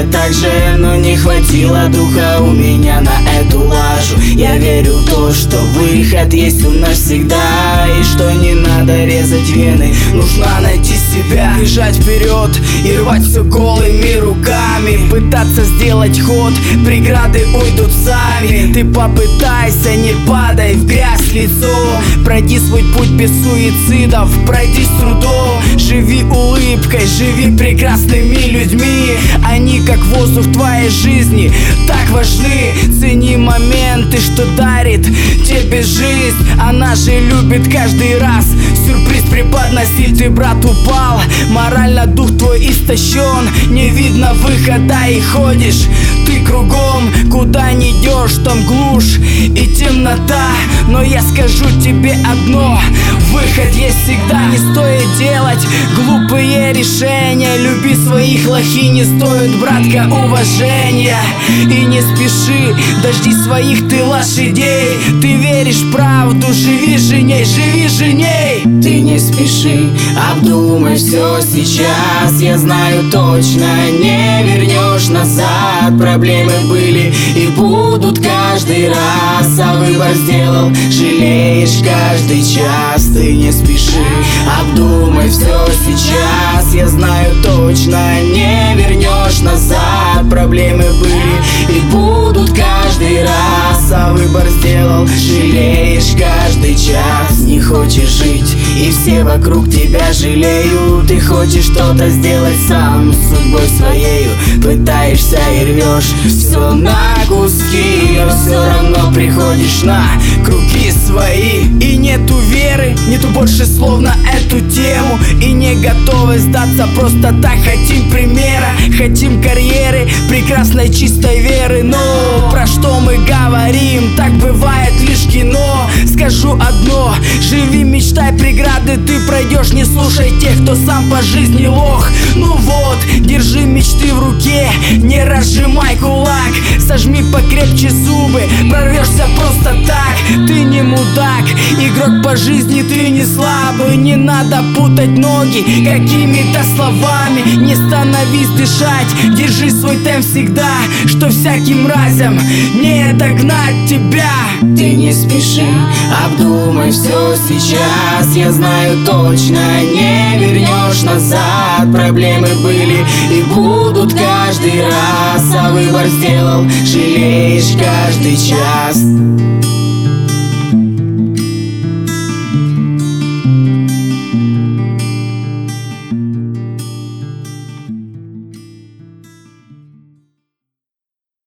делать так же, но не хватило духа у меня на эту лажу. Я верю в то, что выход есть у нас всегда, и что не надо резать вены, нужно найти себя. Бежать вперед и рвать все голыми руками, пытаться сделать ход, преграды уйдут сами. Ты попытайся, не падай в грязь лицом, пройди свой путь без суицидов, пройди с трудом. Живи улыбкой, живи прекрасными людьми, они как воздух твоей жизни, так важны. Цени моменты, что дарит тебе жизнь, она же любит каждый раз сюрприз преподносить. Ты, брат, упал, морально дух твой истощен, не видно выхода и ходишь ты кругом. Куда не идешь, там глушь и темнота, но я скажу тебе одно: выход есть всегда. Не стоит делать глупые решения, люби своих, лохи не стоят, братка, уважения. И не спеши, дожди своих ты лошадей, ты веришь в правду, живи женей, живи женей. Ты не спеши, обдумай все сейчас, я знаю точно, не вернешь назад. Проблемы были и будут каждый раз, а выбор сделал, жалеешь каждый час. Ты не спеши, обдумай все сейчас, я знаю точно, не вернешь назад. Проблемы были и будут каждый раз, а выбор сделал, жалеешь каждый час. Не хочешь жить и все вокруг тебя жалеют, ты хочешь что-то сделать сам с судьбой своею, пытаешься и рвешь все на куски, но все равно приходишь на круги свои. И нету веры, нету больше слов на эту тему, и не готовы сдаться просто так. Хотим примера, хотим карьеры, прекрасной чистой веры, но про что мы говорим, так бывает лишь кино. Скажу одно: живи, мечтай, преграды ты пройдешь, не слушай тех, кто сам по жизни лох. Ну вот, держи мечты в руке, не разжимай кулак, сожми покрепче зубы, прорвешься просто так. Ты не мудак, игрок по жизни, ты не слабый, не надо путать ноги какими-то словами. Не становись дышать, держи свой темп всегда, что всяким мразям не догнать тебя. Ты не спеши, обдумай все сейчас, я знаю точно, не вернешь назад. Проблемы были и будут каждый раз, а выбор сделал, жалеешь каждый час.